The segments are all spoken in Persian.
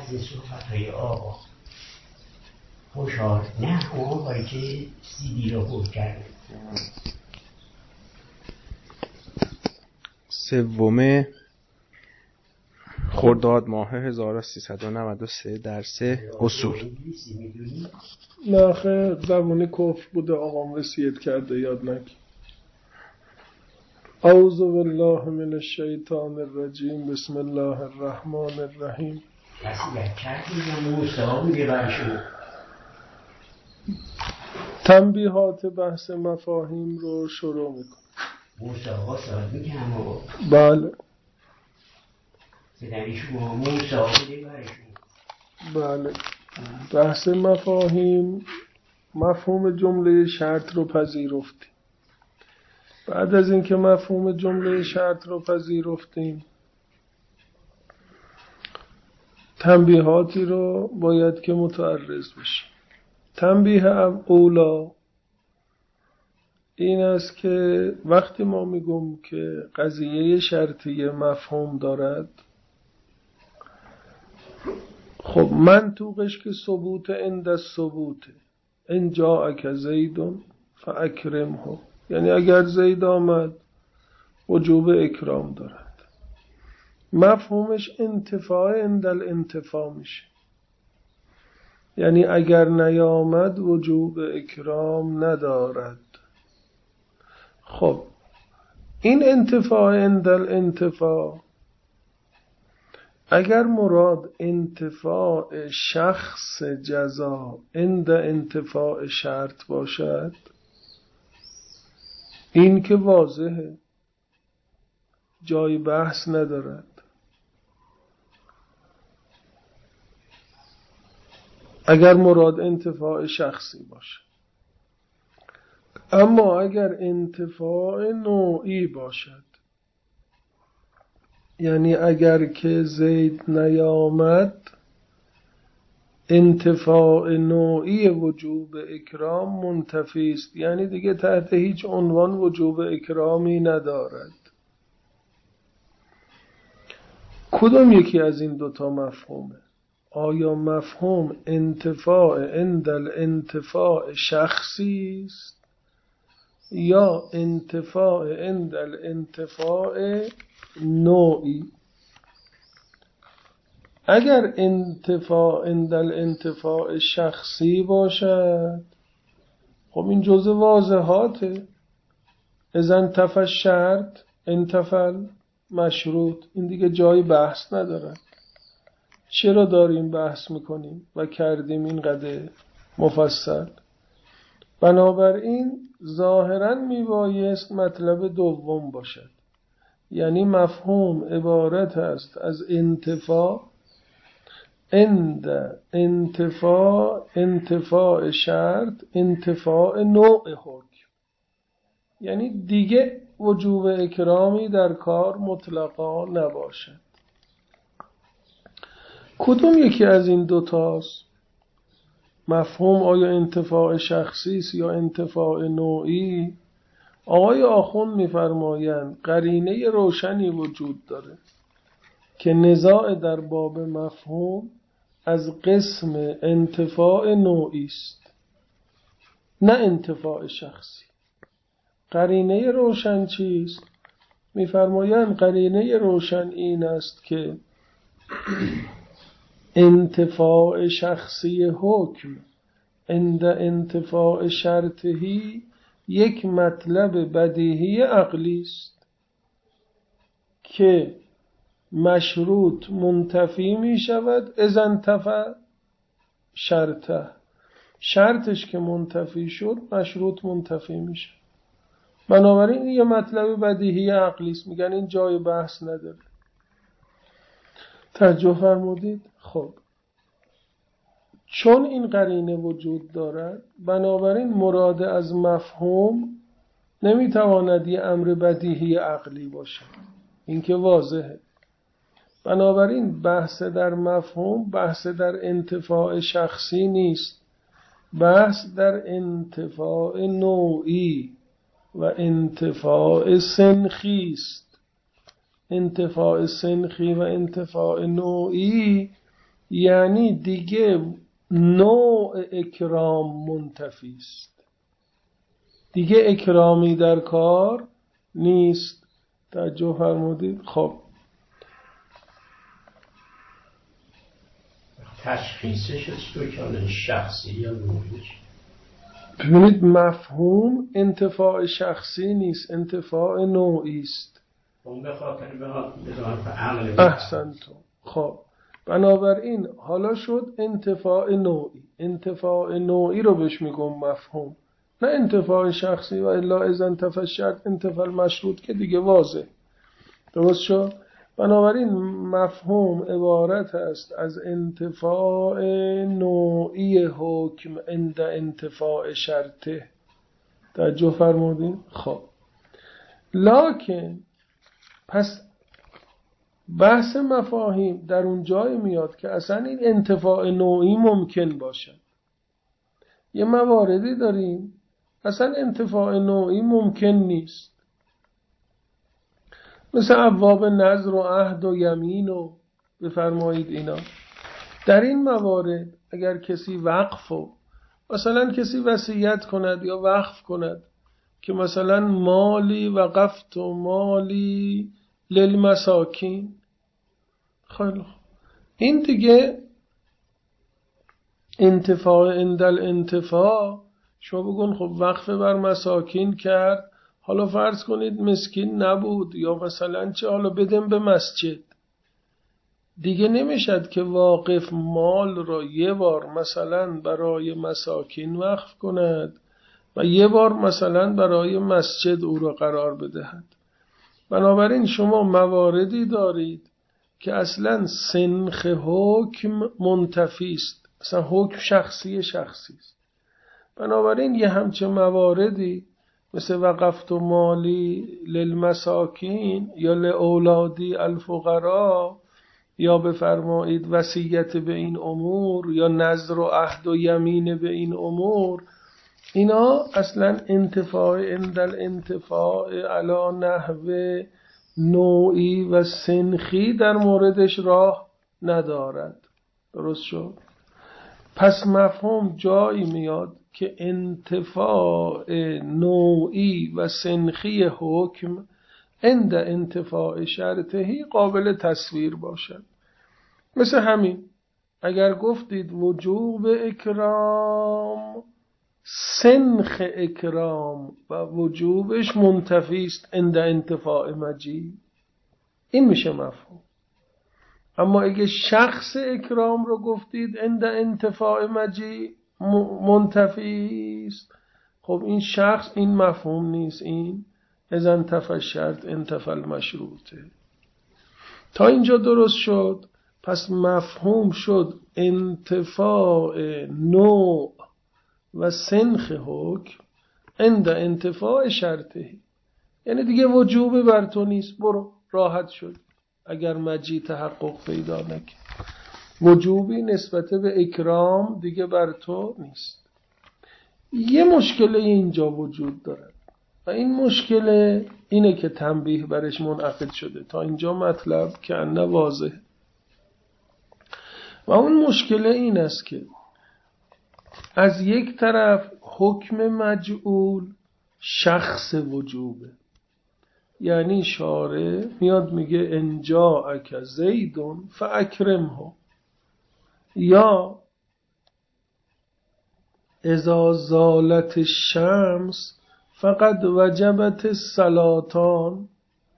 از صحبت‌های آقا خوشحال نه اون آقایی که سیدی رو بود کرده. 3 خرداد ماه 1393 درس اصول. نه خیر، زبان کفر بوده آقام وصیت کرده، یاد نگی. اعوذ بالله من الشیطان الرجیم، بسم الله الرحمن الرحیم. وصیت کردی یا موسا بوده برشون؟ تنبیهات بحث مفاهیم رو شروع میکن. موسا آقا سال میکنم و بله بدنی شما موسا بوده برشون. بله، بحث مفاهیم مفهوم جمله شرط رو پذیرفتیم. بعد از اینکه مفهوم جمله شرط رو پذیرفتیم، تنبیهاتی رو باید که متعرض بشیم. تنبیه اولا این است که وقتی ما میگم که قضیه شرطی مفهوم دارد، خب منطوقش که ثبوت عند الثبوت، ان جاءک زید فاکرمه، یعنی اگر زید آمد وجوب اکرام دارد. مفهومش انتفاع عند الانتفاع میشه، یعنی اگر نیامد وجوب اکرام ندارد. خب این انتفاع عند الانتفاع اگر مراد انتفاع شخص جزا عند انتفاع شرط باشد، این که واضحه، جای بحث ندارد. اگر مراد انتفاع شخصی باشه. اما اگر انتفاع نوعی باشد، یعنی اگر که زید نیامد انتفاع نوعی وجوب اکرام منتفی است، یعنی دیگه تحت هیچ عنوان وجوب اکرامی ندارد. کدوم یکی از این دوتا مفهومه؟ آیا مفهوم انتفاع عند الانتفاع شخصی است یا انتفاع عند الانتفاع نوعی؟ اگر انتفاع عند الانتفاع شخصی باشد، خب این جزء واضحاته. اذا انتفى الشرط انتفى مشروط، این دیگه جای بحث نداره. چرا داریم بحث میکنیم و کردیم اینقدر مفصل؟ بنابراین ظاهراً میبایست مطلب دوم باشد، یعنی مفهوم عبارت است از انتفاع عند انتفاع شرط انتفاع نوع حکم، یعنی دیگه وجوب اکرامی در کار مطلقا نباشد. کدوم یکی از این دوتاست؟ مفهوم آیا انتفاع شخصی است یا انتفاع نوعی؟ آقای آخوند می‌فرمایند قرینه روشنی وجود داره که نزاع در باب مفهوم از قسم انتفاع نوعی است، نه انتفاع شخصی. قرینه روشن چیست؟ می‌فرمایند قرینه روشن این است که انتفاع شخصی حکم عند انتفاع شرطی یک مطلب بدیهی عقلی است که مشروط منتفی می شود اذا انتفع شرطه. شرطش که منتفی شد مشروط منتفی می شود. بنابراین یه مطلب بدیهی عقلی است، میگن این جای بحث نداره. توجه فرمودید؟ خب چون این قرینه وجود دارد، بنابراین مراد از مفهوم نمیتواند یه امر بدیهی عقلی باشد، این که واضحه. بنابراین بحث در مفهوم بحث در انتفاع شخصی نیست، بحث در انتفاع نوعی و انتفاع سنخی است. انتفاع سنخی و انتفاع نوعی یعنی دیگه نوع اکرام منتفی است، دیگه اکرامی در کار نیست. توجه فرمودید؟ خب تشخیصش چطور شخصی یا نوعی؟ ببینید مفهوم انتفاع شخصی نیست، انتفاع نوعی است. اون به خاطر عقل. احسنتم. خب بنابراین حالا شد انتفاع نوعی. انتفاع نوعی رو بهش میگم مفهوم، نه انتفاع شخصی. و الا اذا انتفع الشرط انتفع المشروط که دیگه واضح. درست شد؟ بنابراین مفهوم عبارت است از انتفاع نوعی حکم عند انتفاع شرطه. توجه فرمودین؟ خب لکن پس بحث مفاهیم در اون جای میاد که اصلا این انتفاع نوعی ممکن باشد. یه مواردی داریم اصلا انتفاع نوعی ممکن نیست، مثل ابواب نذر و عهد و یمین و بفرمایید اینا. در این موارد اگر کسی وقف و مثلا کسی وصیت کند یا وقف کند که مثلا مالی وقفت و مالی للمساکین، خیلی خوب، این دیگه انتفاع اندل انتفاع. شما بگون خب وقف بر مساکین کرد، حالا فرض کنید مسکین نبود یا مثلا چه، حالا بدم به مسجد. دیگه نمیشد که واقف مال را یه بار مثلا برای مساکین وقف کند و یه بار مثلا برای مسجد او را قرار بدهد. بنابراین شما مواردی دارید که اصلا سنخ حکم منتفی است، اصلا حکم شخصی است. بنابراین یه همچه مواردی مثل وقفت و مالی للمساکین یا لأولادی الفقراء یا بفرمایید وصیت به این امور یا نذر و عهد و یمین به این امور، اینا اصلا انتفاع اندل انتفاع علی نحو نوعی و سنخی در موردش راه ندارد. درست شد؟ پس مفهوم جایی میاد که انتفاع نوعی و سنخی حکم عند انتفاع شرطهی قابل تصویر باشد. مثل همین اگر گفتید وجوب اکرام، سنخ اکرام و وجوبش منتفی است عند انتفاع مجیء، این میشه مفهوم. اما اگه شخص اکرام رو گفتید عند انتفاع مجیء منتفی است، خب این شخص این مفهوم نیست، این اذا انتفع الشرط انتفع المشروطه. تا اینجا درست شد؟ پس مفهوم شد انتفاع نوع و سنخ حکم عند انتفاع شرطه. یعنی دیگه وجوب بر تو نیست، برو راحت شد اگر مجیء تحقق پیدا نکرد. وجوبی نسبت به اکرام دیگه بر تو نیست. یه مشکل اینجا وجود داره و این مشکل اینه که تنبیه برش منعقد شده. تا اینجا مطلب که انه واضح و اون مشکل این است که از یک طرف حکم مجعول شخص وجوبه، یعنی شارع میاد میگه ان جاءک زید فاکرمه، یا اذا زالت الشمس فقد وجبت الصلاتان،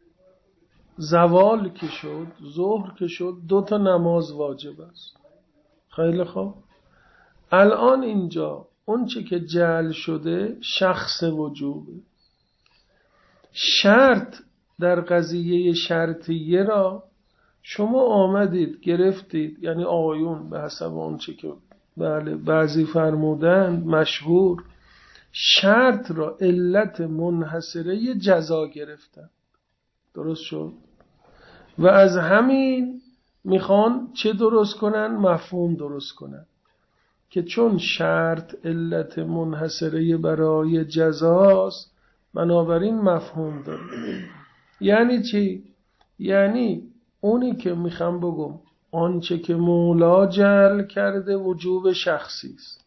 زوال که شد، ظهر که شد، 2 نماز واجب است. خیلی خوب، الان اینجا اون چه که جعل شده شخص وجوبه. شرط در قضیه شرطیه را شما آمدید گرفتید، یعنی آقایون به حسب اون چه که بله بعضی فرمودند مشهور، شرط را علت منحصره جزا گرفتن. درست شد؟ و از همین میخوان چه درست کنن؟ مفهوم درست کنن که چون شرط علت منحصره برای جزاست بنابراین مفهوم داره. یعنی چی؟ یعنی اونی که میخوام بگم آنچه که مولا جعل کرده وجوب شخصی است.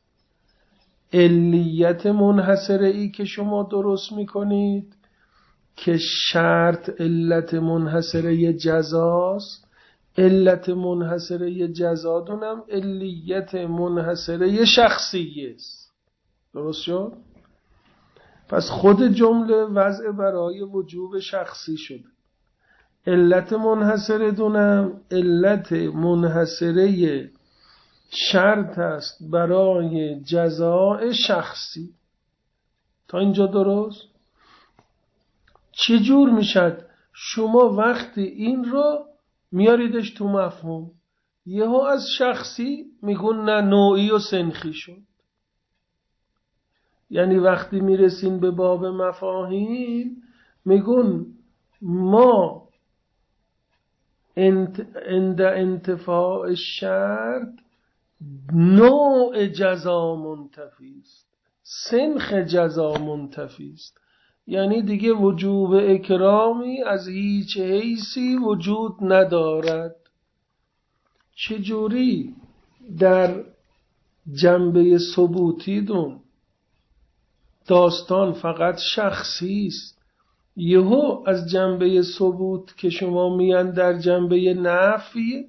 علیت منحصره ای که شما درست میکنید که شرط علت منحصره جزاست، علت منحصره جزا دونم علیت منحصره شخصی است. درست شد؟ پس خود جمله وضع برای وجوب شخصی شد. علت منحصره دونم علت منحصره شرط است برای جزاء شخصی. تا اینجا درست؟ چجور میشد شما وقتی این رو میاریدش تو مفهوم، یهو از شخصی میگون نه نوعی و سنخی شد. یعنی وقتی میرسین به باب مفاهیم میگون ما عند انتفاع شرط نوع جزا منتفی است، سنخ جزا منتفی است. یعنی دیگه وجوب اکرامی از هیچ حیثی وجود ندارد. چجوری در جنبه ثبوتی دون داستان فقط شخصی است، یهو از جنبه ثبوت که شما میان در جنبه نفی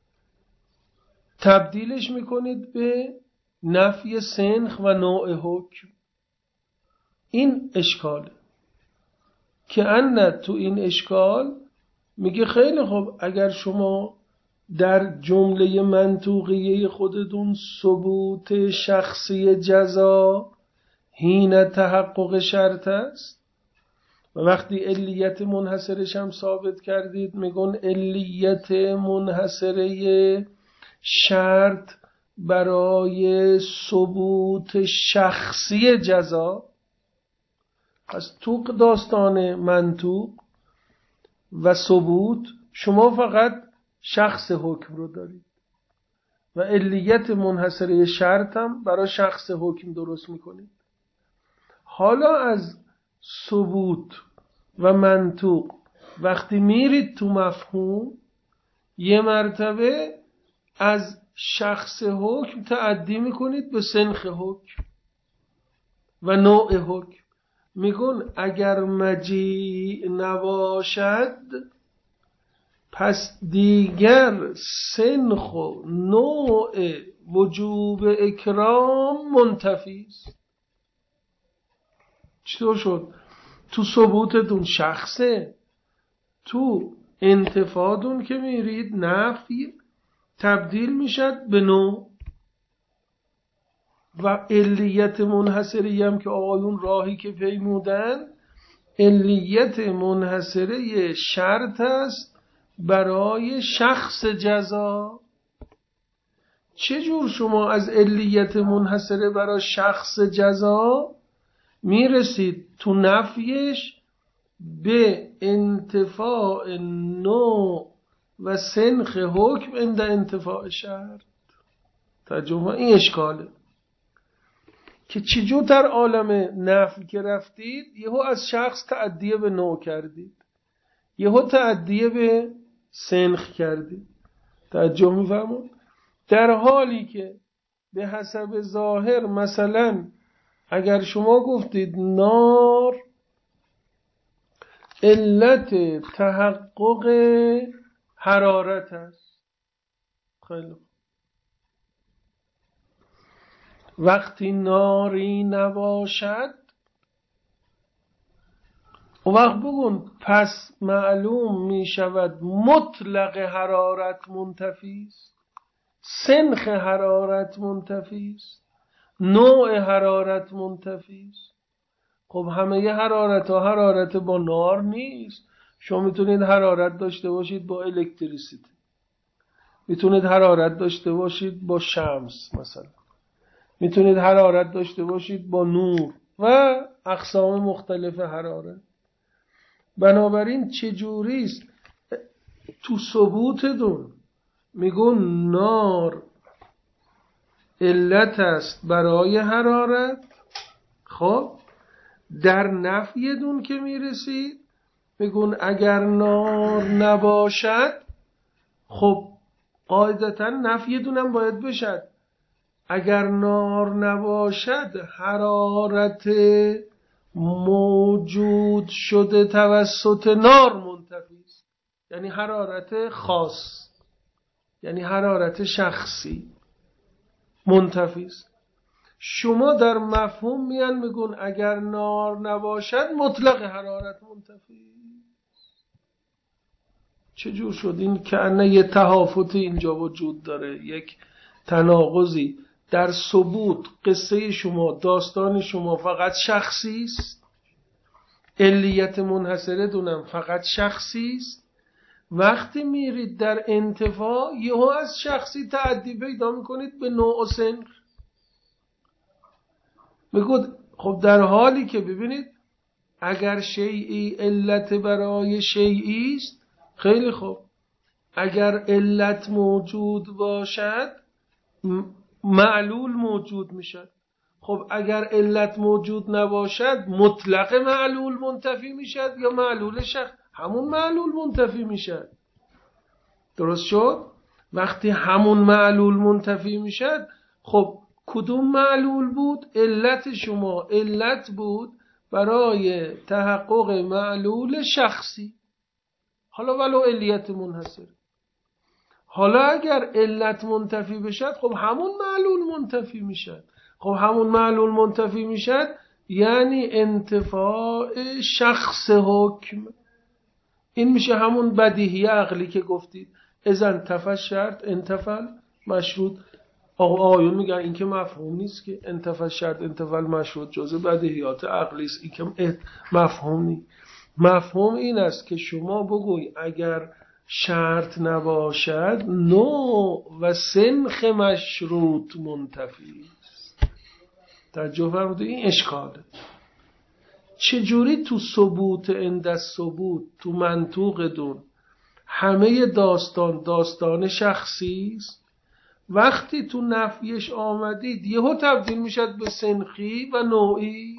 تبدیلش میکنید به نفی سنخ و نوع حکم. این اشکاله که تو این اشکال میگه خیلی خوب، اگر شما در جمله منطوقیه خودتون ثبوت شخصی جزا حین تحقق شرط است و وقتی علیت منحصرش هم ثابت کردید میگن علیت منحصره شرط برای ثبوت شخصی جزا. پس تو داستان منطوق و ثبوت شما فقط شخص حکم رو دارید و علیت منحصره شرط هم برای شخص حکم درست میکنید. حالا از ثبوت و منطوق وقتی میرید تو مفهوم، یه مرتبه از شخص حکم تعدی میکنید به سنخ حکم و نوع حکم. میگن اگر مجیء نباشد پس دیگر سنخ و نوع وجوب اکرام منتفی است. چطور شد؟ تو ثبوتتون شخصه، تو انتفادون که میرید نفی تبدیل میشد به نوع و علیت منحصری هم که آقایون راهی که پیمودن علیت منحصره شرط است برای شخص جزا. چجور شما از علیت منحصره برای شخص جزا میرسید تو نفیش به انتفاع نوع و سنخ حکم عند انتفاع شرط؟ ترجمه این اشکاله که چجور در عالم نفی که رفتید یهو از شخص تعدیه به نوع کردید، یهو تعدیه به سنخ کردید. توجه می‌فرمایید؟ در حالی که به حسب ظاهر مثلا اگر شما گفتید نار علت تحقق حرارت است، خیلی وقتی ناری نباشد اون وقت بگون پس معلوم می شود مطلق حرارت منتفی است، سنخ حرارت منتفی است، نوع حرارت منتفی است. خب همه حرارت با نار نیست. شما میتونید حرارت داشته باشید با الکتریسیته، میتونید حرارت داشته باشید با شمس مثلا، میتونید حرارت داشته باشید با نور و اقسام مختلف حرارت. بنابراین چجوریست تو ثبوت دون میگون نار علت است برای حرارت، خب در نفی دون که میرسید میگون اگر نار نباشد خب قاعدتا نفی دونم باید بشد. اگر نار نباشد حرارت موجود شده توسط نار منتفی است. یعنی حرارت خاص، یعنی حرارت شخصی منتفی است. شما در مفهوم میگون اگر نار نباشد مطلق حرارت منتفی. چجور شد این؟ که یه تهافت اینجا وجود داره، یک تناقضی در ثبوت. قصه شما، داستان شما فقط شخصی است، علیت منحصره دونم فقط شخصی است. وقتی میرید در انتفاع یهو از شخصی تعدی پیدا میکنید به نوع و سنخ. میگود خب در حالی که ببینید اگر شیئی علت برای شیئی است، خیلی خوب، اگر علت موجود باشد معلول موجود میشد. خب اگر علت موجود نباشد مطلق معلول منتفی میشد یا معلول شخص؟ همون معلول منتفی میشد. درست شد؟ وقتی همون معلول منتفی میشد، خب کدوم معلول بود؟ علت شما علت بود برای تحقق معلول شخصی، حالا ولو علیت منحصر. حالا اگر علت منتفی بشد خب همون معلول منتفی میشد. خب همون معلول منتفی میشد یعنی انتفاع شخص حکم. این میشه همون بدیهی عقلی که گفتید اذا انتفى شرط انتفى مشروط. آقایون میگن این که مفهوم نیست که انتفى شرط انتفى مشروط، جزء بدیهیات عقلی است، این که مفهوم نیست. مفهوم این است که شما بگوی اگر شرط نباشد نوع و سنخ مشروط منتفی است. توجه فرمودید؟ این اشکاله. چجوری تو ثبوت عند ثبوت تو منطوق دون همه داستان شخصی است، وقتی تو نفیش آمدید یهو تبدیل میشد به سنخی و نوعی.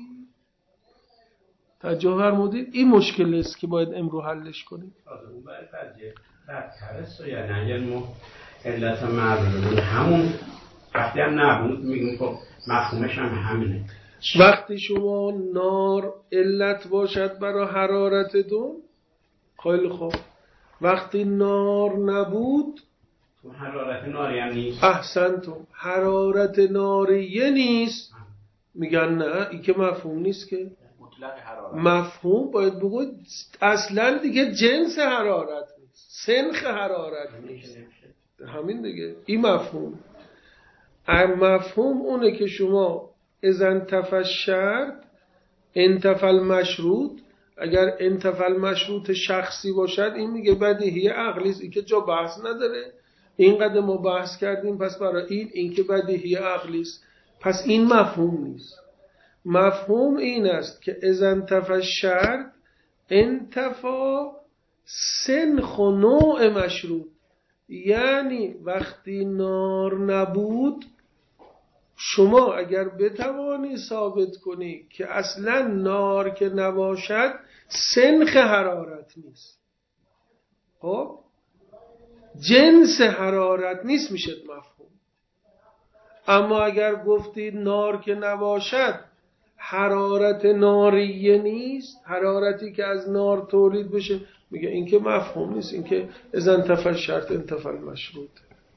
توجه فرمودید؟ این مشکل است که باید امرو حلش کنیم. اون باید بدترست، یعنی اگر ما علت معلول همون وقتی هم نبود میگیم خب مفهومش هم همینه. وقتی شما نار علت باشد برای حرارت دون، خیلی خوب، وقتی نار نبود تو حرارت ناری هم نیست. احسنتم، حرارت ناریه نیست. میگن نه این که مفهوم نیست که. مفهوم باید بگوید اصلا دیگه جنس حرارت نیست، سنخ حرارت نیست. همین دیگه، این مفهوم. مفهوم اونه که شما اذا انتفى الشرط انتفى المشروط. اگر انتفى المشروط شخصی باشد این میگه بدیهی عقلی است، این که جا بحث نداره. اینقدر ما بحث کردیم، پس برای این که بدیهی عقلی است، پس این مفهوم نیست. مفهوم این است که اذا انتفى الشرط انتفى سنخ و نوع مشروط. یعنی وقتی نار نبود، شما اگر بتوانی ثابت کنی که اصلا نار که نباشد سنخ حرارت نیست، خب جنس حرارت نیست، میشه مفهوم. اما اگر گفتید نار که نباشد حرارت ناریه نیست، حرارتی که از نار تولید بشه، میگه این که مفهوم نیست، این که اذا انتفى الشرط انتفى المشروط.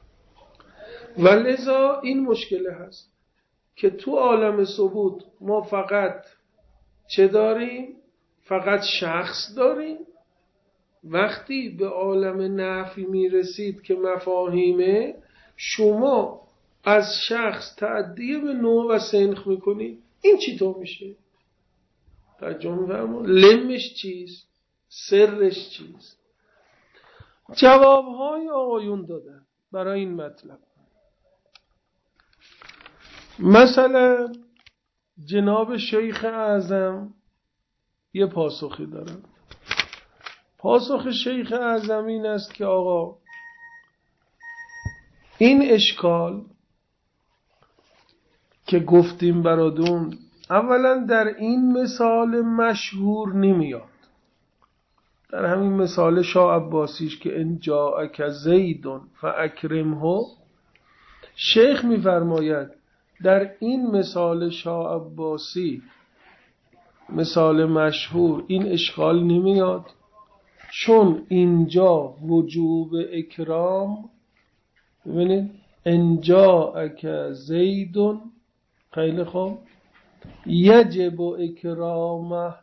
ولذا این مشکل هست که تو عالم ثبوت ما فقط چه داریم؟ فقط شخص داریم. وقتی به عالم نفی میرسید که مفاهیمه، شما از شخص تعدیه به نوع و سنخ میکنید. این چی تو میشه؟ ترجمه فرمون لمش چیست؟ سرش چیست؟ جوابهای آقایون دادن برای این مطلب. مثلا جناب شیخ اعظم یه پاسخی دارن. پاسخ شیخ اعظم این است که آقا این اشکال که گفتیم برادون اولا در این مثال مشهور نمیاد. در همین مثال شاه عباسیش که ان جاءک زید فاکرمه، شیخ میفرماید در این مثال شاه عباسی، مثال مشهور، این اشکال نمیاد، چون اینجا وجوب اکرام، ببینید ان جاءک زید، خیلی خوب، یجب اکرامه.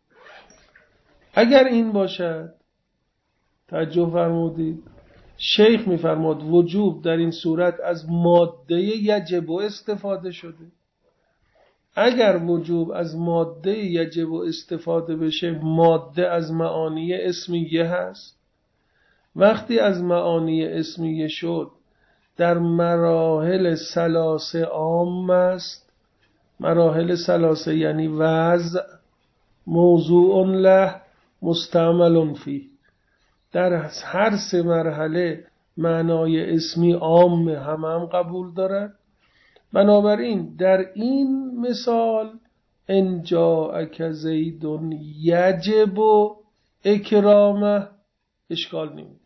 اگر این باشد، توجه فرمودید، شیخ میفرماد وجوب در این صورت از ماده یجب استفاده شده. اگر وجوب از ماده یجب استفاده بشه، ماده از معانی اسمیه هست. وقتی از معانی اسمیه شد، در مراحل ثلاثه عام است. مراحل ثلاثه یعنی وضع، موضوع له، مستعمل فیه. در هر سه مرحله معنای اسمی عام هم قبول دارد. بنابراین در این مثال ان جاءک زید یجب اکرامه اشکال نمیده.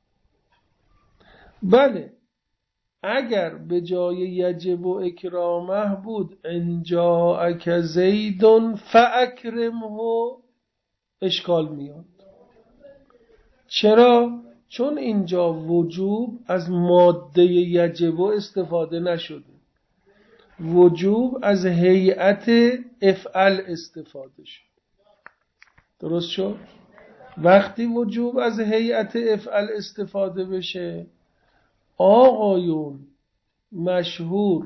بله اگر به جای یجب اکرامه بود ان جاءک زید فاکرمه اشکال میاد. چرا؟ چون اینجا وجوب از ماده یجب استفاده نشده، وجوب از هیئت افعل استفاده شد. درست شد؟ وقتی وجوب از هیئت افعل استفاده بشه، آقایون مشهور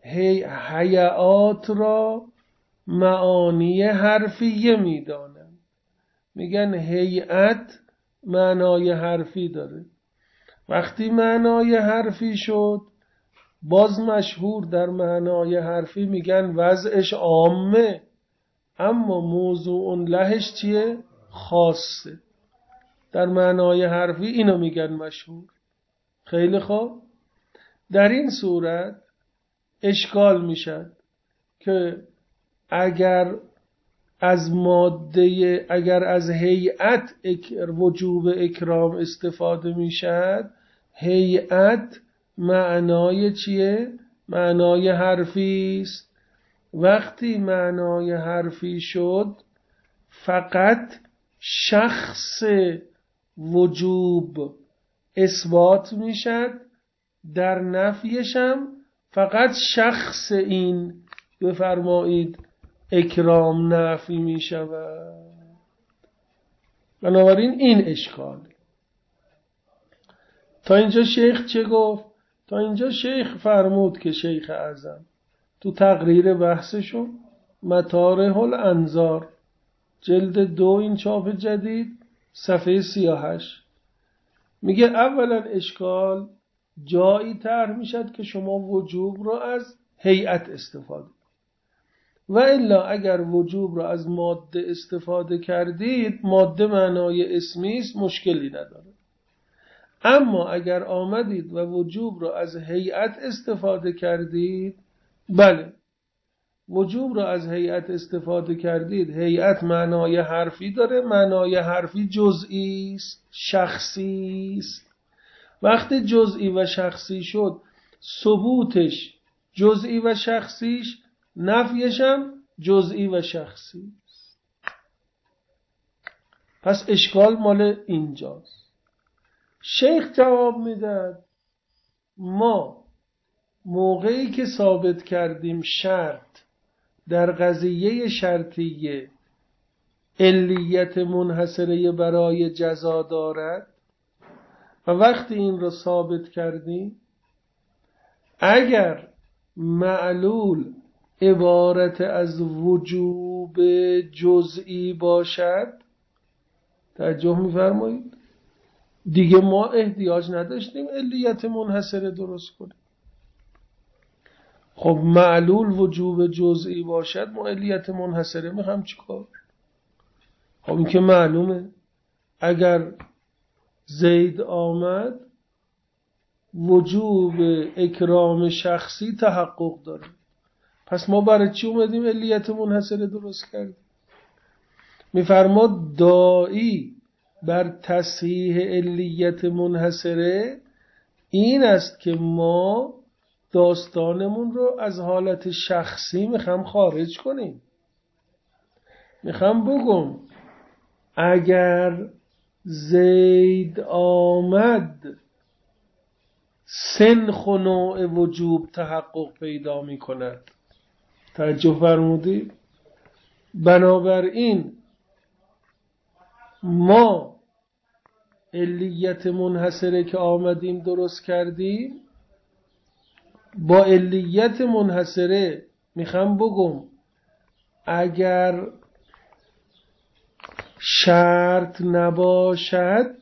هیئات را معانی حرفیه میدانن، میگن هیئت معنای حرفی داره. وقتی معنای حرفی شد، باز مشهور در معنای حرفی میگن وضعش عامه، اما موضوع لهش چیه؟ خاصه. در معنای حرفی اینو میگن مشهور. خیلی خوب، در این صورت اشکال میشد که اگر از ماده، اگر از هیئت وجوب اکرام استفاده میشد، هیئت معنای چیه؟ معنای حرفی است. وقتی معنای حرفی شد، فقط شخص وجوب اثبات میشد، در نفیش هم فقط شخص این بفرمایید اکرام نفی میشود. بنابراین این اشکال. تا اینجا شیخ چه گفت؟ تا اینجا شیخ فرمود که شیخ اعظم تو تقریر بحثشون مطارح الانظار جلد 2 این چاپ جدید صفحه 38 میگه اولا اشکال جایی طرح میشد که شما وجوب را از هیئت استفاده و الا اگر وجوب را از ماده استفاده کردید، ماده معنای اسمی است، مشکلی نداره. اما اگر آمدید و وجوب را از هیئت استفاده کردید، بله وجوب را از هیئت استفاده کردید، هیئت معنای حرفی داره، معنای حرفی جزئی است، شخصی است. وقتی جزئی و شخصی شد، ثبوتش جزئی و شخصیش، نفیش هم جزئی و شخصی. پس اشکال مال اینجاست. شیخ جواب میداد ما موقعی که ثابت کردیم شرط در قضیه شرطیه علیت منحصره برای جزا دارد و وقتی این را ثابت کردیم، اگر معلول عبارت از وجوب جزئی باشد، توجه می‌فرمایید، دیگه ما احتیاج نداشتیم علیت منحصره درست کنیم. خب معلول وجوب جزئی باشد، ما علیت منحصره می‌خوام چیکار؟ خب این که معلومه، اگر زید آمد وجوب اکرام شخصی تحقق داره، پس ما برای چی اومدیم علیت منحصره درست کردیم؟ میفرماد داعی بر تصحیح علیت منحصره این است که ما داستانمون رو از حالت شخصی میخوام خارج کنیم. میخوام بگم اگر زید آمد سنخ و نوع وجوب تحقق پیدا میکند. توجه فرمودید؟ بنابراین ما علیت منحصره که آمدیم درست کردیم، با علیت منحصره میخوام بگم اگر شرط نباشد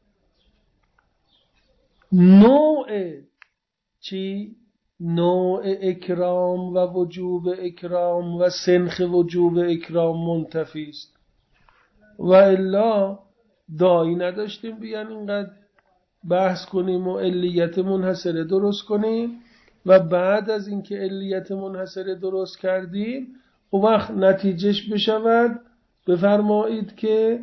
نوع چی؟ نوع اکرام و وجوب اکرام و سنخ وجوب اکرام منتفی است. و الا داعی نداشتیم بیان اینقدر بحث کنیم و علیت منحصره درست کنیم و بعد از اینکه علیت منحصره درست کردیم اون وقت نتیجهش بشود بفرمایید که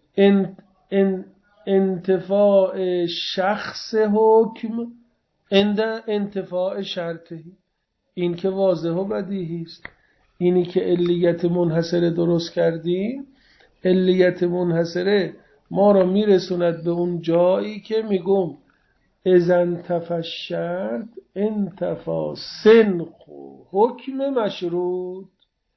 انتفاع شخص حکم عند انتفاع شرطه. این که واضح و بدیهی است. اینی که علیت منحصره درست کردیم، علیت منحصره ما را میرسوند به اون جایی که میگم اذا انتفى الشرط انتفى سنخ و حکم مشروط.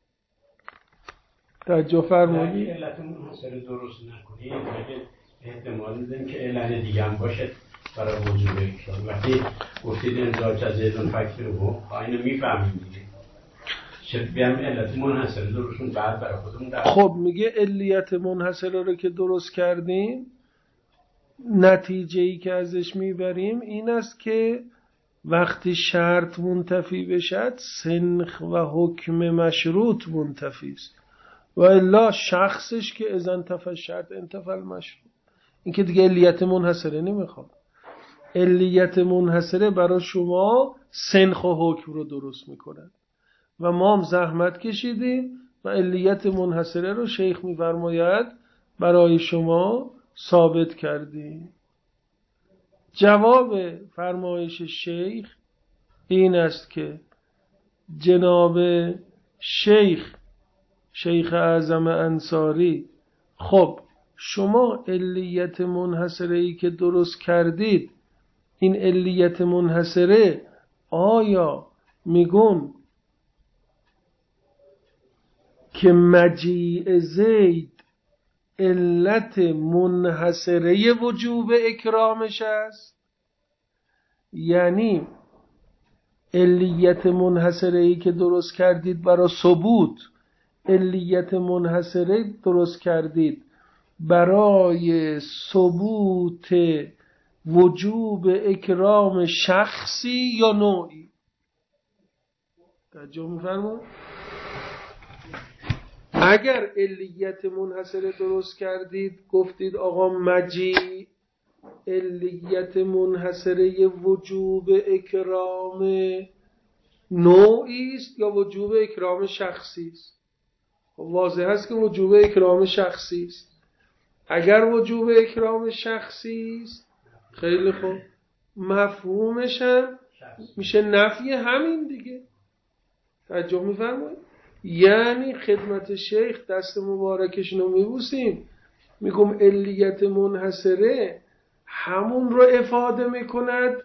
توجه فرمودید؟ علت منحصره درست نکنید احتمال میدیم که علت دیگه هم باشه برای وجود اکرام. وقتی گفتید انزاج از ایدون فکر رو اینو میفهمیم دیگه، شد بیام علت منحصره درستون بعد برای خودمون در خب میگه علیت منحصره رو که درست کردیم نتیجه‌ای که ازش میبریم این است که وقتی شرط منتفی بشد سنخ و حکم مشروط منتفی است. و الا شخصش که اذا انتفى الشرط انتفى المشروط. این که دیگه علیت منحصره نمیخواد. علیت منحصره برای شما سنخ و حکم رو درست میکنه و ما هم زحمت کشیدیم و علیت منحصره رو شیخ میفرماید برای شما ثابت کردیم. جواب فرمایش شیخ این است که جناب شیخ اعظم انصاری، خب شما علیت منحصره ای که درست کردید، این علیت منحصره آیا میگن که مجیء زید علت منحصره وجوب اکرامش است؟ یعنی علیت منحصره ای که درست کردید برای ثبوت، علیت منحصره درست کردید برای ثبوت وجوب اکرام شخصی یا نوعی؟ توجه می‌فرمایید؟ اگر علیت منحصره درست کردید گفتید آقا مجیء علیت منحصره وجوب اکرام نوعی است یا وجوب اکرام شخصی است؟ واضح است که وجوب اکرام شخصی است. اگر وجوب اکرام شخصی است خیلی خوب، مفهومش هم میشه نفی همین دیگه. توجه می‌فرمایید؟ یعنی خدمت شیخ دست مبارکشونو میبوسیم، میگم علیت منحصره همون رو افاده میکند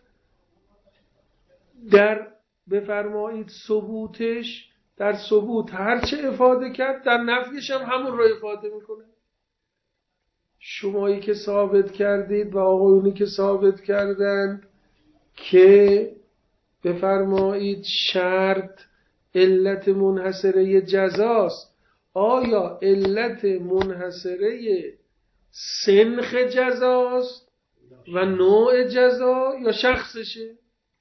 در بفرمایید ثبوتش، در ثبوت هرچه افاده کرد در نفیش هم همون رو افاده میکنه. شمایی که ثابت کردید و آقایونی که ثابت کردند که بفرمایید شرط علت منحصره جزاست، آیا علت منحصره سنخ جزاست و نوع جزا یا شخصشه؟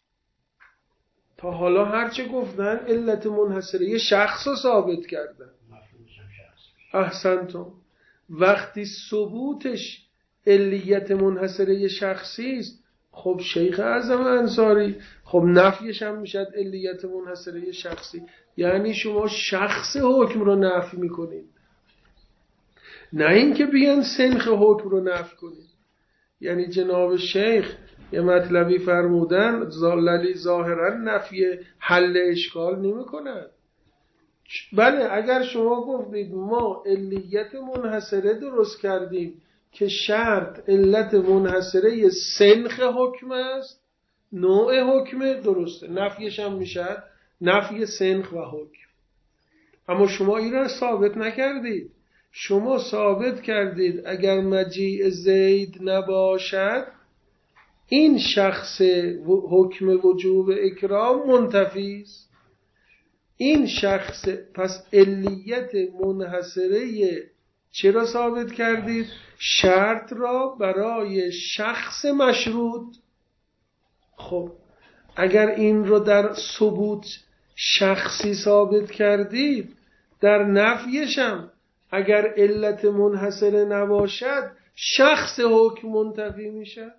تا حالا هرچه گفتن علت منحصره شخص رو ثابت کردن. احسنتم. وقتی ثبوتش علیت منحصره شخصی است، خب شیخ اعظم انصاری خب نفیش هم میشد علیت منحصره شخصی، یعنی شما شخص حکم رو نفی میکنید. نه اینکه بیان سنخ حکم رو نفی کنید. یعنی جناب شیخ یه مطلبی فرمودن ولی ظاهرا نفی حل اشکال نمی کنن. بله اگر شما گفتید ما علیت منحصره درست کردیم که شرط علت منحصره سنخ حکم است، نوع حکم درسته، نفیش هم میشد نفی سنخ و حکم. اما شما این را ثابت نکردید. شما ثابت کردید اگر مجیء زید نباشد این شخص حکم وجوب اکرام منتفی است. این شخص پس علیت منحصره چرا ثابت کردید؟ شرط را برای شخص مشروط. خب اگر این رو در ثبوت شخصی ثابت کردید، در نفیشم اگر علت منحصره نباشد شخص حکم منتفی میشه،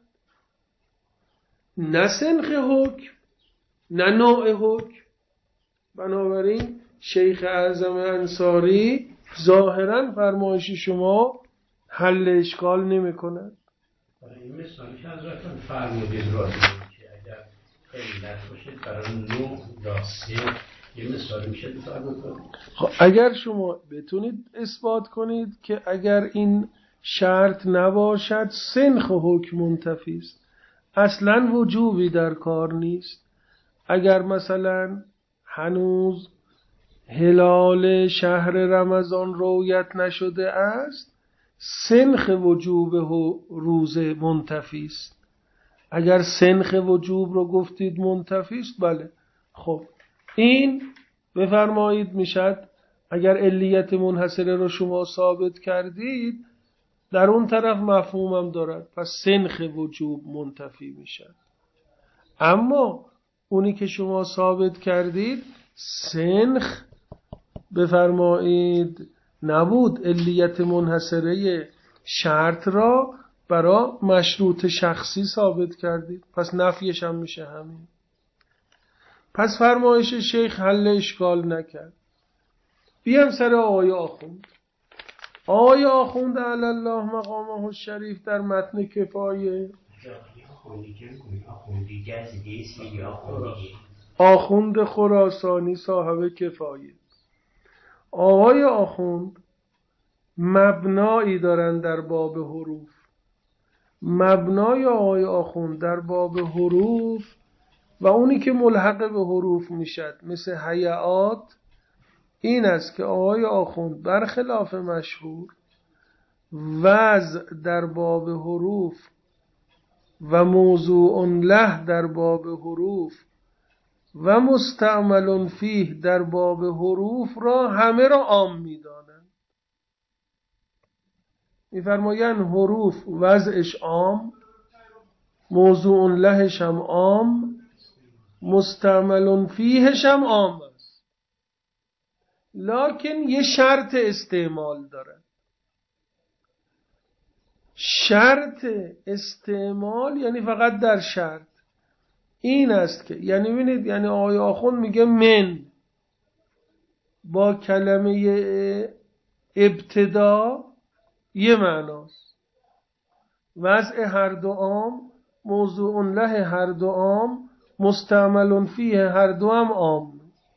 نه سنخ حکم نه نوع حکم. بنابراین شیخ اعظم انصاری ظاهرا فرمایش شما حل اشکال نمی کند. این مثالی که حضرتان فرمودید راضی که اگر علت باشید برای نوع یا سنخ یه مثالی میشه بفرمایید. خب اگر شما بتونید اثبات کنید که اگر این شرط نباشد سنخ حکم منتفی است، اصلا وجوبی در کار نیست. اگر مثلا هنوز هلال شهر رمضان رویت نشده است، سنخ وجوب روز منتفی است. اگر سنخ وجوب رو گفتید منتفی است، بله خب این بفرمایید میشد اگر علیت منحصره رو شما ثابت کردید در اون طرف مفهومم دارد، پس سنخ وجوب منتفی میشد. اما اونی که شما ثابت کردید سنخ بفرمایید نبود، علیت منحصره شرط را برای مشروط شخصی ثابت کردید، پس نفیش هم میشه همین. پس فرمایش شیخ حل اشکال نکرد. بیام سر آقای آخوند. آقای آخوند علی الله مقامه الشریف در متن کفایه، آخوند خراسانی صاحب کفایه، آقای آخوند مبنایی دارن در باب حروف. مبنای آقای آخوند در باب حروف و اونی که ملحق به حروف میشد مثل هیئات این است که آقای آخوند برخلاف مشهور وضع در باب حروف و موضوع له در باب حروف و مستعمل فیه در باب حروف را همه را عام می‌دانند. می‌فرمایند حروف وضعش عام، موضوع لهش هم عام، مستعمل فیهش هم عام است، لکن یه شرط استعمال داره. شرط استعمال یعنی فقط در شرط این است که یعنی ببینید، یعنی آقای آخوند میگه من با کلمه ابتدا یه معناست، وضع هر دو عام، موضوع له هر دو عام، مستعمل فیه هر دو هم عام،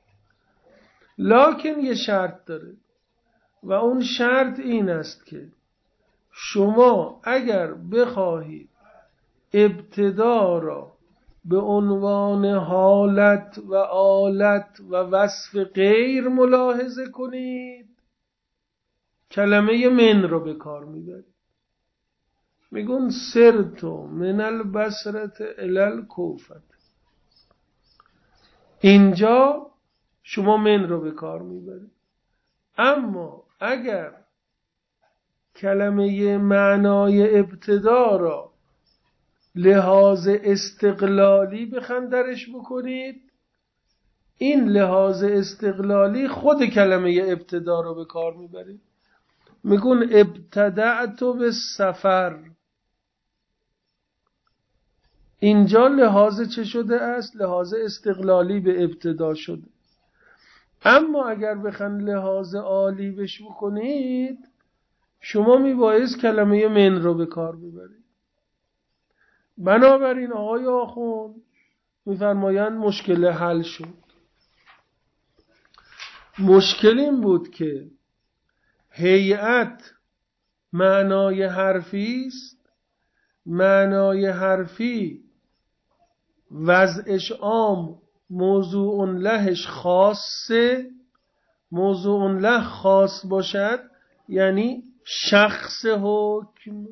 لکن یه شرط داره و اون شرط این است که شما اگر بخواهید ابتدا را به عنوان حالت و آلت و وصف غیر ملاحظه کنید کلمه من رو به کار میبرید. میگن سرتو من البصرة الی الکوفة، اینجا شما من رو به کار میبرید. اما اگر کلمه معنای ابتدا را لحاظ استقلالی بخواید درش بکنید، این لحاظ استقلالی خود کلمه ابتدا رو به کار میبرید. میگن ابتدأت بالسفر، اینجا لحاظ چه شده است؟ لحاظ استقلالی به ابتدا شده. اما اگر بخواید لحاظ عالی بش بکنید شما میبایست کلمه من رو به کار ببرید. بنابراین آقای آخوند میفرمایند مشکل حل شد. مشکل این بود که هیئت معنای حرفی است، معنای حرفی وضعش عام، موضوع لهش خاصه. موضوع له خاص باشد یعنی شخص حکم.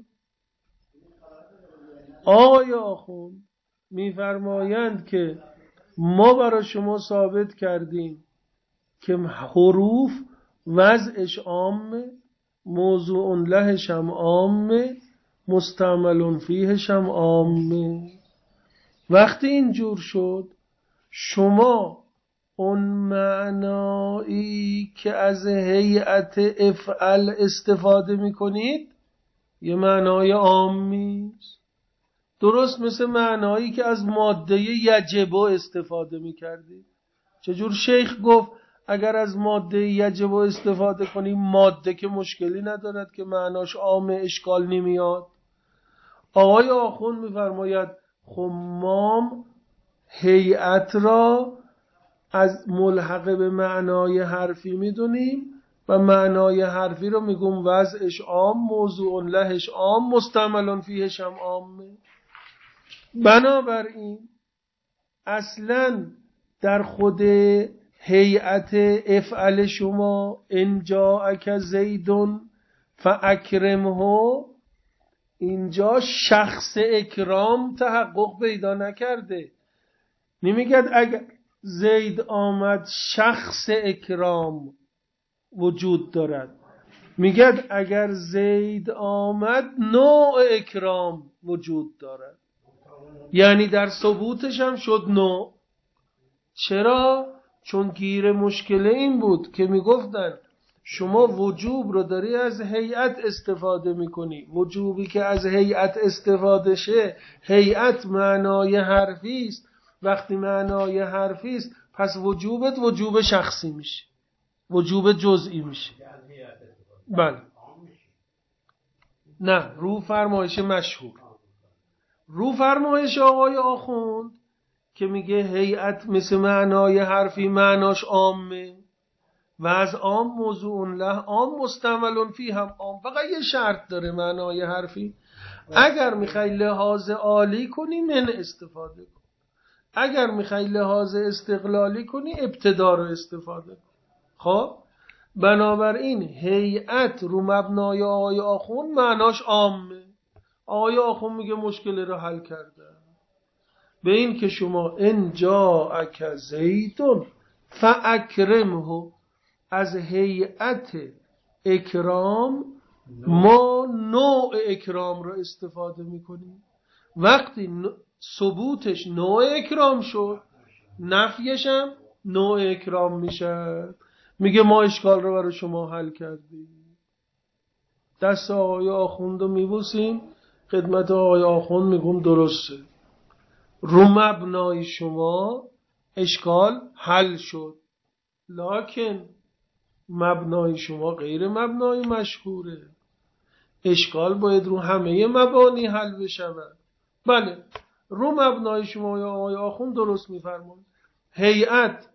آقای آخوند میفرمایند که ما برای شما ثابت کردیم که حروف وضعش عامه، موضوع لهش هم عامه، مستعمل فیهش هم عامه. وقتی اینجور شد شما اون معنایی که از هیئت افعل استفاده میکنید یه معنای عامی است، درست مثل معنایی که از ماده یجب استفاده میکردید. چجور شیخ گفت اگر از ماده یجب استفاده کنیم ماده که مشکلی ندارد که معناش عام، اشکال نمیاد. آقای آخوند میفرماید خمام هیئت را از ملحق به معنای حرفی میدونیم و معنای حرفی رو میگم وضعش عام، موضوع لهش عام، مستعمل فیهش هم عامه. بنابراین اصلا در خود هیئت افعل شما ان جاءک زیدون فاکرمه، اینجا شخص اکرام تحقق پیدا نکرده. نمیگد اگر زید آمد شخص اکرام وجود دارد، میگد اگر زید آمد نوع اکرام وجود دارد، یعنی در ثبوتش هم شد نوع. چرا؟ چون گیر مشکل این بود که میگفتن شما وجوب رو داری از هیئت استفاده میکنی، وجوبی که از هیئت استفاده شه، هیئت معنای حرفی است. وقتی معنای حرفی است پس وجوبت وجوب شخصی میشه، وجوب جزئی میشه. بله نه، رو فرمایش مشهور، رو فرمایش آقای آخوند که میگه هیئت مثل معنای حرفی معناش عامه و از عام موضوع له عام، مستعمل فیه هم عام. فقط یه شرط داره معنای حرفی، اگر میخوای لحاظ عالی کنی من استفاده کن، اگر میخوای لحاظ استقلالی کنی ابتدا رو استفاده کن. خب بنابراین هیئت رو مبنای آقای آخوند معناش عامه. آقای آخوند میگه مشکل رو حل کرده به این که شما ان جاءک زیدون فاکرمه، از هیئت اکرام ما نوع اکرام رو استفاده میکنیم. وقتی ثبوتش نوع اکرام شد نفیش هم نوع اکرام میشه. میگه ما اشکال رو برای شما حل کردیم. دست آقای آخوند رو میبوسیم، خدمت آقای آخوند میگم درسته، رو مبنای شما اشکال حل شد، لکن مبنای شما غیر مبنای مشهوره، اشکال باید رو همه مبانی حل بشود. بله رو مبنای شما یا آقای آخوند درست میفرمایید. هیئت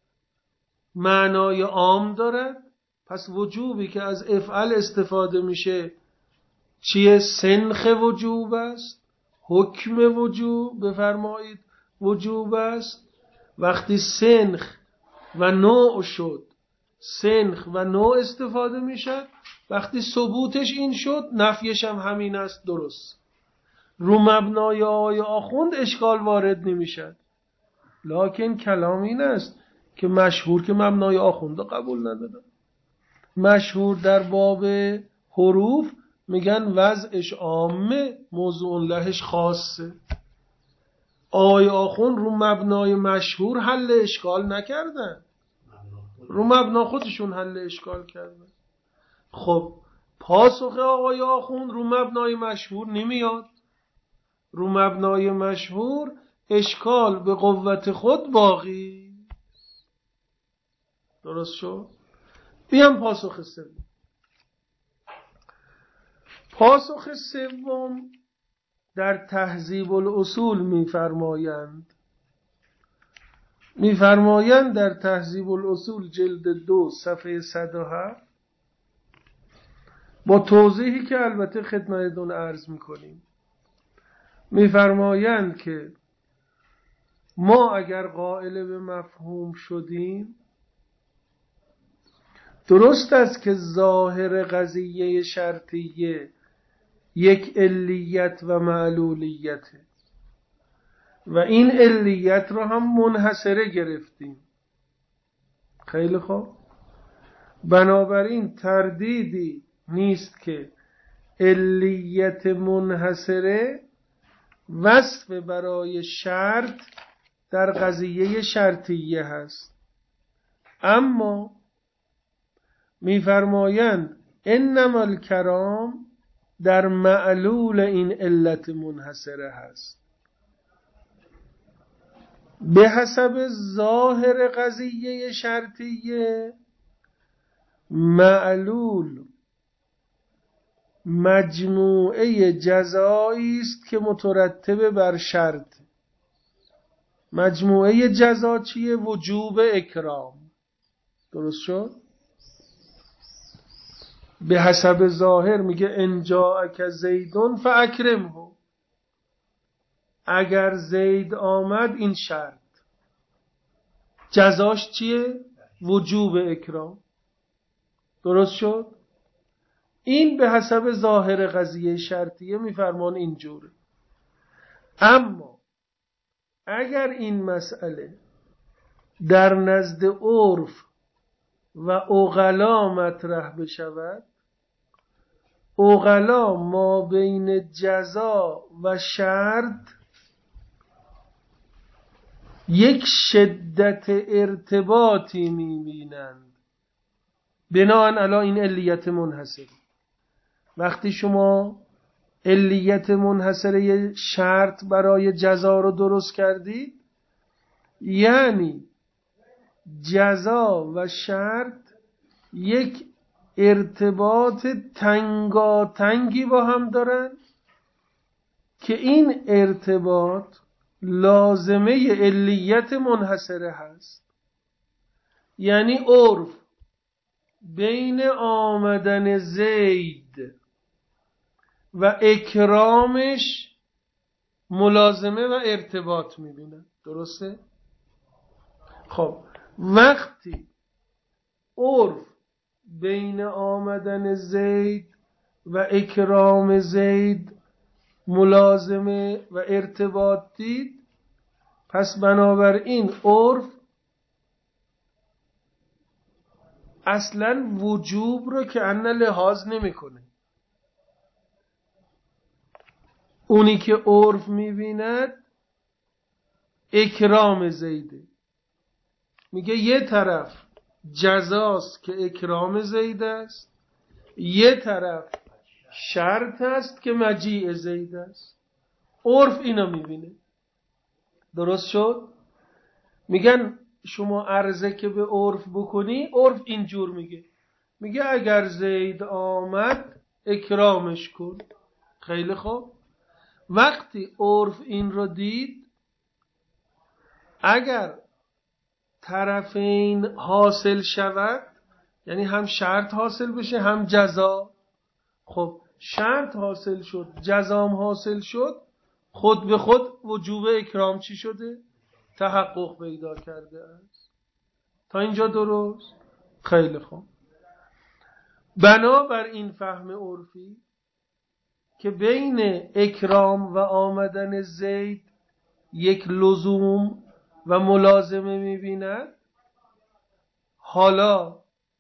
معنای عام دارد، پس وجوبی که از افعل استفاده میشه چیه؟ سنخ وجوب است، حکم وجوب بفرمایید وجوب است. وقتی سنخ و نوع شد، سنخ و نوع استفاده میشد، وقتی ثبوتش این شد نفیش هم همین است. درست رو مبنای آقای آخوند اشکال وارد نمیشد، لکن کلام این است که مشهور که مبنای آخوند قبول ندادن. مشهور در باب حروف میگن وضعش عامه، موضوع لهش خاصه. آقای آخوند رو مبنای مشهور حل اشکال نکردن، رو مبنا خودشون حل اشکال کردن. خب پاسخ آقای آخوند رو مبنای مشهور نمیاد، رو مبنای مشهور اشکال به قوت خود باقی. درست شد؟ بیام پاسخ سوم. پاسخ سوم در تهذیب الاصول میفرمایند در تهذیب الاصول جلد 2 صفحه 107 با توضیحی که البته خدمتتون عرض میکنیم، میفرمایند که ما اگر قائل به مفهوم شدیم، درست است که ظاهر قضیه شرطیه یک علیت و معلولیته و این علیت رو هم منحصره گرفتیم. خیلی خوب، بنابراین تردیدی نیست که علیت منحصره وصف برای شرط در قضیه شرطیه هست. اما میفرمایند انما الکرام در معلول این علت منحصره هست. به حسب ظاهر قضیه شرطیه، معلول مجموعه جزایی است که مترتب بر شرط. مجموعه جزا چیه؟ وجوب اکرام. درست شد؟ به حسب ظاهر میگه ان جاءک زیدون فاکرمه، اگر زید آمد این شرط، جزاش چیه؟ وجوب اکرام. درست شد؟ این به حسب ظاهر قضیه شرطیه میفرمان اینجوره. اما اگر این مسئله در نزد عرف و عقلا مطرح بشود، عقلا ما بین جزا و شرط یک شدت ارتباطی میبینند بناهن علی این علیت منحصره. وقتی شما علیت منحصره شرط برای جزا رو درست کردید، یعنی جزا و شرط یک ارتباط تنگاتنگی با هم دارن که این ارتباط لازمه علیت منحصره هست. یعنی عرف بین آمدن زید و اکرامش ملازمه و ارتباط میبینن. درسته؟ خب وقتی عرف بین آمدن زید و اکرام زید ملازمه و ارتباط دید، پس بنابراین عرف اصلا وجوب رو که انه لحاظ نمیکنه. اونی که عرف میبیند اکرام زیده، میگه یه طرف جزاست که اکرام زید است، یه طرف شرط است که مجیء زید است. عرف اینا میبینه. درست شد؟ میگن شما عرضه که به عرف بکنی، عرف اینجور میگه اگر زید آمد اکرامش کن. خیلی خوب، وقتی عرف این رو دید، اگر طرفین حاصل شود، یعنی هم شرط حاصل بشه هم جزا، خب شرط حاصل شد، جزام حاصل شد، خود به خود وجوب اکرام چی شده؟ تحقق پیدا کرده است. تا اینجا درست؟ خیلی خوب. بنابر این فهم عرفی که بین اکرام و آمدن زید یک لزوم و ملازمه میبیند، حالا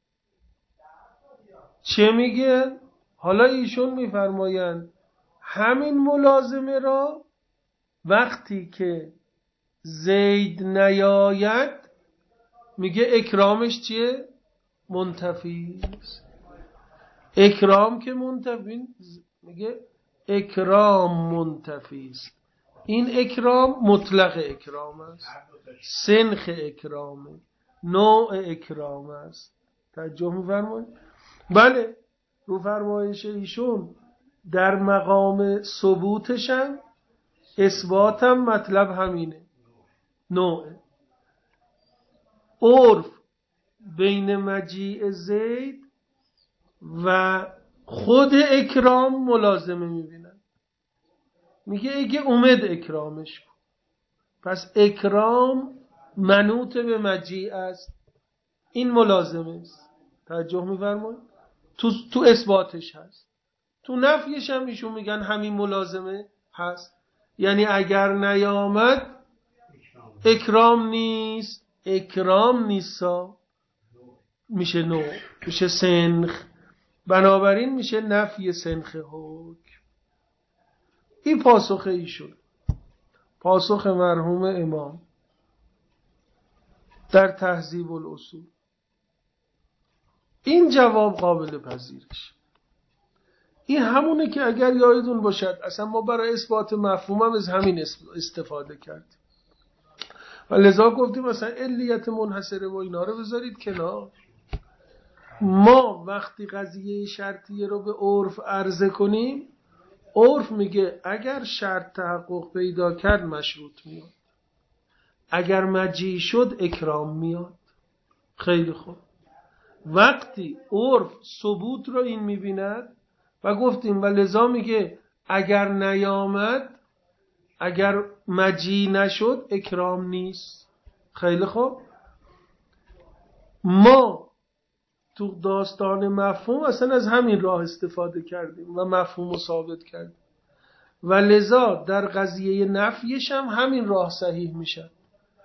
چه میگه؟ حالا ایشون میفرمایند همین ملازمه را وقتی که زید نیاید، میگه اکرامش چیه؟ منتفی است. اکرام که منتفی، میگه اکرام منتفی است. این اکرام مطلق اکرام است، سنخ اکرامه، نوع اکرام است. توجه می‌فرمایید؟ بله، رو فرمایش ایشون در مقام ثبوتشم اثباتم مطلب همینه، نوعه. عرف بین مجیء زید و خود اکرام ملازمه میبینن. میگه اگه اومد اکرامش کن، پس اکرام منوط به مجیء است، این ملازمه است. توجه میفرمایید؟ تو اثباتش هست، تو نفیش هم ایشون میگن همین ملازمه هست. یعنی اگر نیامد اکرام نیست، اکرام نیستا، میشه نوع، میشه سنخ، بنابراین میشه نفی سنخ حکم. این پاسخ ایشون، پاسخ مرحوم امام در تهذیب الاصول. این جواب قابل پذیرش. این همونه که اگر یادتون باشد اصلا ما برای اثبات مفهوم هم از همین استفاده کردیم و لذا گفتیم مثلا علیت منحصره و اینا رو بذارید کنار. ما وقتی قضیه شرطیه رو به عرف عرضه کنیم، عرف میگه اگر شرط تحقق پیدا کرد مشروط میاد، اگر مجیع شد اکرام میاد. خیلی خوب. وقتی عرف ثبوت رو این میبیند و گفتیم و لذا میگه اگر نیامد، اگر مجیع نشد اکرام نیست. خیلی خوب. ما تو داستان مفهوم اصلا از همین راه استفاده کردیم و مفهوم رو ثابت کردیم و لذا در قضیه نفیش هم همین راه صحیح میشه.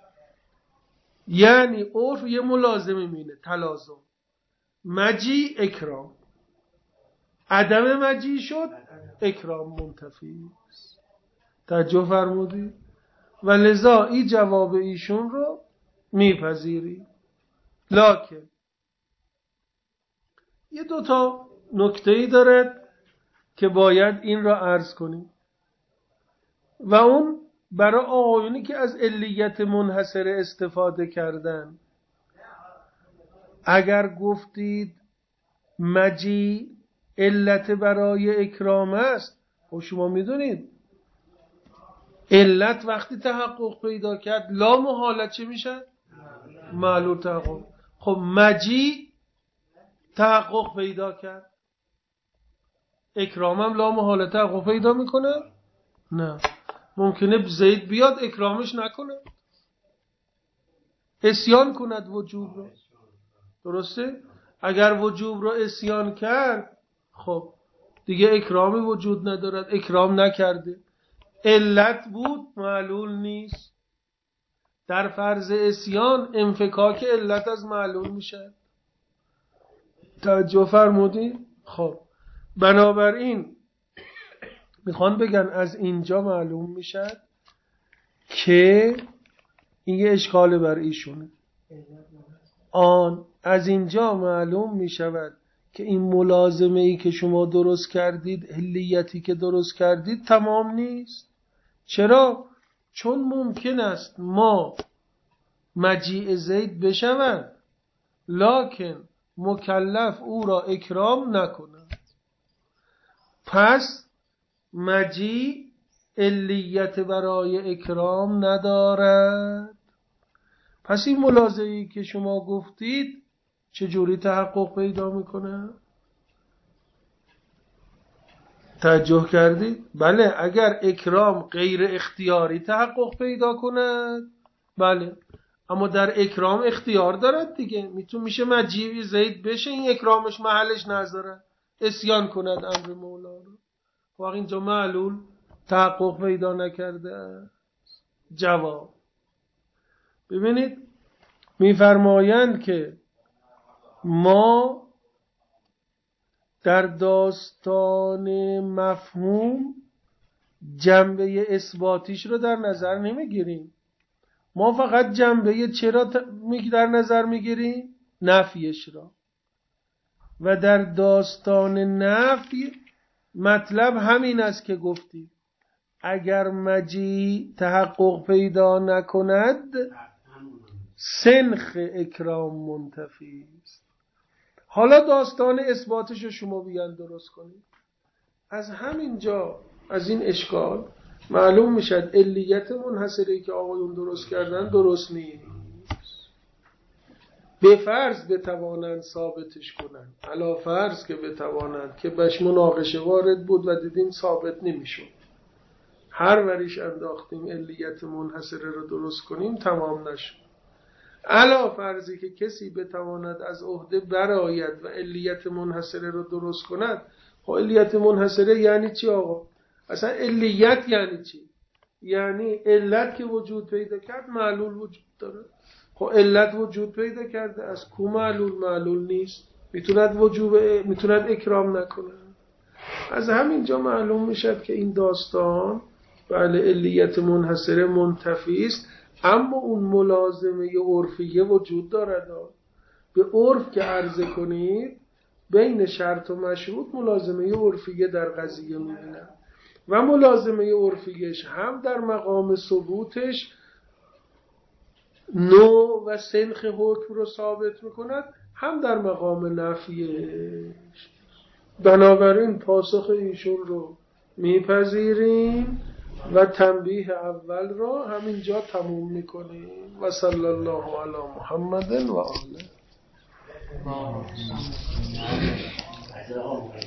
یعنی عرف یه ملازمه مینه، تلازم، مجیع اکرام، عدم مجیع شد اکرام منتفی است. توجه فرمودی؟ و لذا این جواب ایشون رو میپذیری. لکن یه دوتا نکته‌ای دارد که باید این را عرض کنیم و اون برای آقایونی که از علیت منحصره استفاده کردن. اگر گفتید مجیع علت برای اکرام است، خب شما میدونید علت وقتی تحقق پیدا کرد لا محاله چه میشه؟ معلول تحقق. خب مجیع تحقق پیدا کرد، اکرامم لا محاله تحقق پیدا میکنه؟ نه. ممکنه زید بیاد اکرامش نکنه، اسیان کند وجوب رو. درسته؟ اگر وجوب رو اسیان کرد، خب دیگه اکرامی وجود ندارد، اکرام نکرده، علت بود معلول نیست. در فرض اسیان انفکاک علت از معلول میشه. توجه فرمودی؟ خب بنابراین میخوان بگن از اینجا معلوم میشه که این یه اشکال بر ایشونه. از اینجا معلوم میشود که این ملازمه ای که شما درست کردید، علیتی که درست کردید تمام نیست. چرا؟ چون ممکن است ما مجیع زید بشود لکن مکلف او را اکرام نکند. پس مجیع علیت برای اکرام ندارد. پس این ملازمه‌ای که شما گفتید چجوری تحقق پیدا میکنه؟ توجه کردید؟ بله، اگر اکرام غیر اختیاری تحقق پیدا کند، بله، اما در اکرام اختیار دارد دیگه. میشه مجیع زید بشه، این اکرامش محلش نذاره، اسیان کند امر مولا رو. واقعا اینجا معلول تحقق پیدا نکرده. جواب ببینید، میفرمایند که ما در داستان مفهوم جنبه اثباتیش رو در نظر نمیگیریم، ما فقط جنبه چرا در نظر میگیریم؟ نفیش را. و در داستان نفی مطلب همین است که گفتی اگر مجیع تحقق پیدا نکند سنخ اکرام منتفی است. حالا داستان اثباتش رو شما بیان درست کنید. از همینجا از این اشکال معلوم میشد علیت منحصری که آقایون درست کردن درست نیست. به فرض بتوانند ثابتش کنند، علا فرض که بتوانند، که بهش مناقشه وارد بود و دیدیم ثابت نمیشد، هر وریش انداختیم علیت منحصره رو درست کنیم تمام نشد. علا فرضی که کسی بتواند از عهده برآید و علیت منحصره رو درست کند. خب علیت منحصره یعنی چی آقا؟ اصلا علیت یعنی چی؟ یعنی علت که وجود پیدا کرد معلول وجود داره. خب علت وجود پیدا کرده، از کو معلول نیست، میتوند اکرام نکنه. از همینجا معلوم میشد که این داستان بله علیت منحصره منتفی است، اما اون ملازمه عرفیه وجود دارد. به عرف که عرضه کنید بین شرط و مشروط ملازمه عرفیه در قضیه میبینند و ملازمه عرفیش هم در مقام ثبوتش نوع و سنخ حکم رو ثابت میکند، هم در مقام نفیش. بنابراین پاسخ ایشون رو میپذیریم و تنبیه اول رو همینجا تموم میکنیم. و صلی الله علی محمد و آله.